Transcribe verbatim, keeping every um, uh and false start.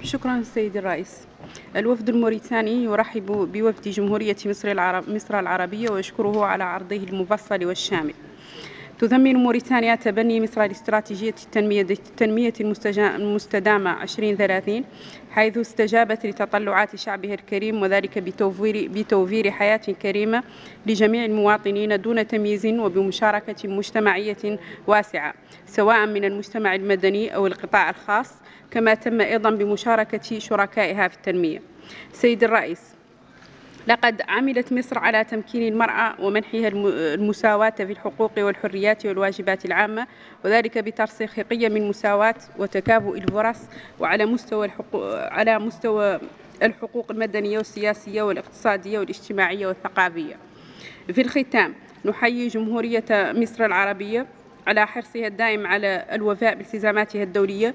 شكرا سيدي الرئيس. الوفد الموريتاني يرحب بوفد جمهورية مصر, العرب مصر العربية ويشكره على عرضه المفصل والشامل. تضمن موريتانيا تبني مصر لاستراتيجية التنمية, التنمية المستدامة عشرين ثلاثين، حيث استجابت لتطلعات شعبها الكريم، وذلك بتوفير, بتوفير حياة كريمة لجميع المواطنين دون تمييز وبمشاركة مجتمعية واسعة سواء من المجتمع المدني أو القطاع الخاص، كما تم أيضا بمشاركة شركائها في التنمية. سيد الرئيس، لقد عملت مصر على تمكين المرأة ومنحها المساواة في الحقوق والحريات والواجبات العامة، وذلك بترسيخ قيم المساواة وتكافؤ الفرص، وعلى مستوى الحقوق على مستوى الحقوق المدنية والسياسية والاقتصادية والاجتماعية والثقافية. في الختام، نحيي جمهورية مصر العربية على حرصها الدائم على الوفاء بالتزاماتها الدولية